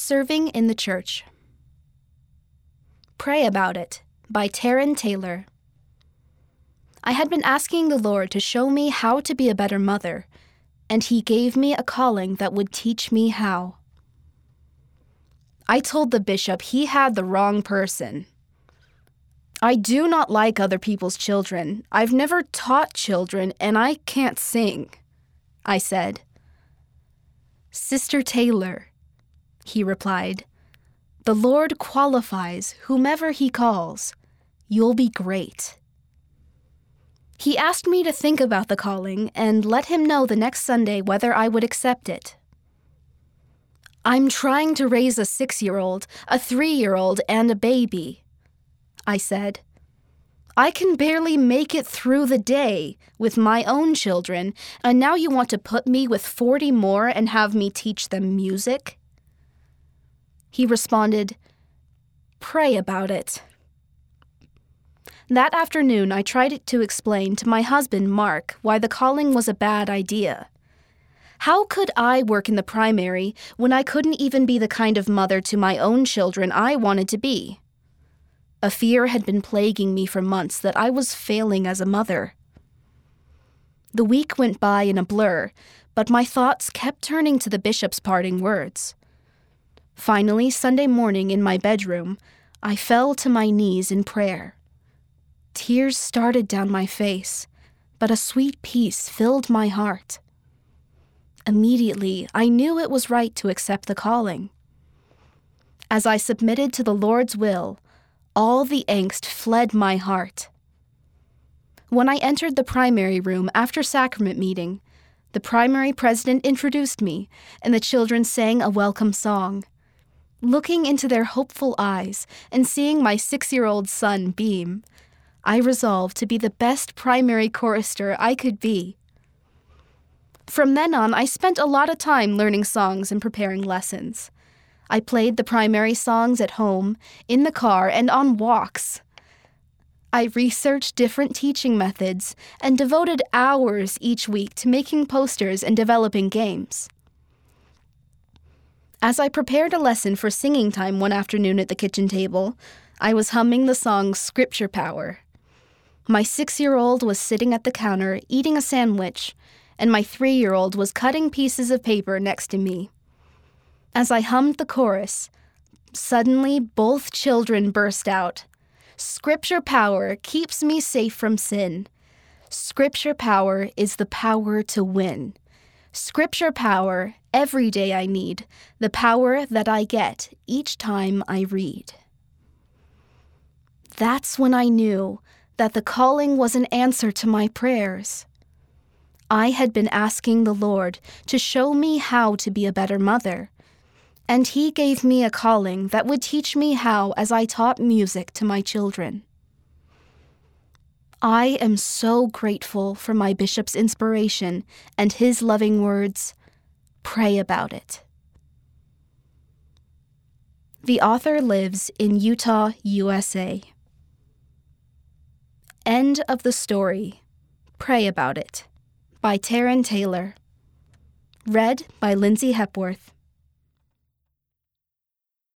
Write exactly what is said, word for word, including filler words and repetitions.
Serving in the Church. Pray About It by Taryn Taylor. I had been asking the Lord to show me how to be a better mother, and He gave me a calling that would teach me how. I told the bishop he had the wrong person. I do not like other people's children. I've never taught children, and I can't sing, I said. Sister Taylor, he replied, the Lord qualifies whomever He calls. You'll be great. He asked me to think about the calling and let Him know the next Sunday whether I would accept it. I'm trying to raise a six-year-old, a three-year-old, and a baby, I said. I can barely make it through the day with my own children, and now you want to put me with forty more and have me teach them music? He responded, Pray about it. That afternoon, I tried to explain to my husband, Mark, why the calling was a bad idea. How could I work in the primary when I couldn't even be the kind of mother to my own children I wanted to be? A fear had been plaguing me for months that I was failing as a mother. The week went by in a blur, but my thoughts kept turning to the bishop's parting words. Finally, Sunday morning in my bedroom, I fell to my knees in prayer. Tears started down my face, but a sweet peace filled my heart. Immediately, I knew it was right to accept the calling. As I submitted to the Lord's will, all the angst fled my heart. When I entered the primary room after sacrament meeting, the primary president introduced me, and the children sang a welcome song. Looking into their hopeful eyes and seeing my six-year-old son beam, I resolved to be the best primary chorister I could be. From then on, I spent a lot of time learning songs and preparing lessons. I played the primary songs at home, in the car, and on walks. I researched different teaching methods and devoted hours each week to making posters and developing games. As I prepared a lesson for singing time one afternoon at the kitchen table, I was humming the song Scripture Power. My six-year-old was sitting at the counter eating a sandwich, and my three-year-old was cutting pieces of paper next to me. As I hummed the chorus, suddenly both children burst out. Scripture power keeps me safe from sin. Scripture power is the power to win. Scripture power, every day I need, the power that I get each time I read. That's when I knew that the calling was an answer to my prayers. I had been asking the Lord to show me how to be a better mother, and He gave me a calling that would teach me how as I taught music to my children. I am so grateful for my bishop's inspiration and his loving words, pray about it. The author lives in Utah, U S A. End of the story. Pray About It by Taryn Taylor. Read by Lindsay Hepworth.